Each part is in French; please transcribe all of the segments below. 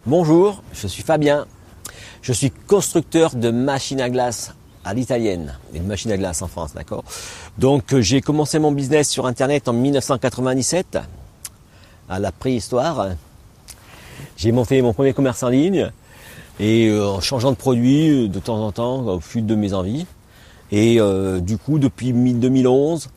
Bonjour, je suis Fabien. Je suis constructeur de machines à glace à l'italienne, une machine à glace en France, d'accord. Donc j'ai commencé mon business sur internet en 1997, à la préhistoire. J'ai monté mon premier commerce en ligne et en changeant de produit de temps en temps au fil de mes envies. Et du coup depuis 2011,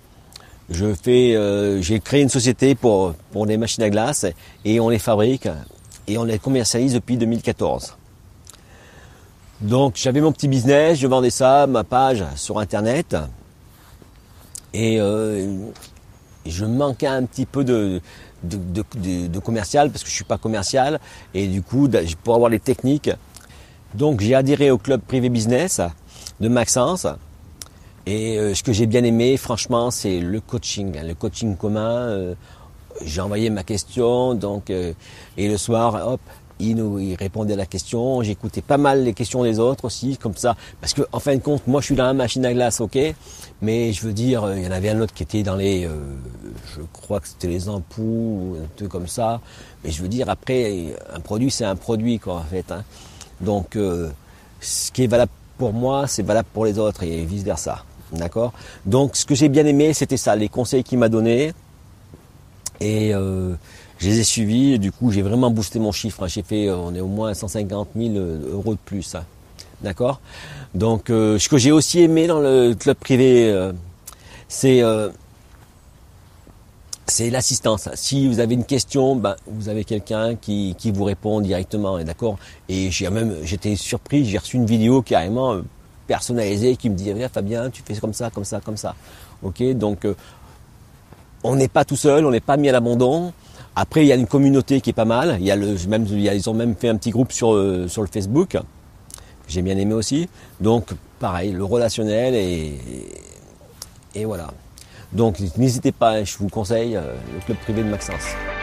j'ai créé une société pour des machines à glace et on les fabrique et on les commercialise depuis 2014. Donc j'avais mon petit business, je vendais ça, ma page sur internet et je manquais un petit peu de commercial parce que je suis pas commercial et du coup pour avoir les techniques. Donc j'ai adhéré au club privé business de Maxence et ce que j'ai bien aimé franchement c'est le coaching commun. J'ai envoyé ma question et le soir hop il répondait à la question, j'écoutais pas mal les questions des autres aussi, comme ça, parce que en fin de compte, moi je suis dans la machine à glace, ok, mais je veux dire, il y en avait un autre qui était dans je crois que c'était les ampoules, un truc comme ça, mais je veux dire, après, un produit c'est un produit, quoi, en fait, hein. Donc, ce qui est valable pour moi, c'est valable pour les autres, et vice versa, d'accord. Donc, ce que j'ai bien aimé, c'était ça, les conseils qu'il m'a donnés, et je les ai suivis et du coup j'ai vraiment boosté mon chiffre. On est au moins 150 000 euros de plus. Hein. D'accord. Donc ce que j'ai aussi aimé dans le club privé, c'est l'assistance. Si vous avez une question, vous avez quelqu'un qui vous répond directement. D'accord. Et j'étais surpris, j'ai reçu une vidéo carrément personnalisée qui me dit « Fabien, tu fais comme ça, comme ça, comme ça. » Ok. Donc on n'est pas tout seul, on n'est pas mis à l'abandon. Après, il y a une communauté qui est pas mal. Ils ont même fait un petit groupe sur le Facebook. J'ai bien aimé aussi. Donc, pareil, le relationnel et voilà. Donc, n'hésitez pas, je vous conseille le club privé de Maxence.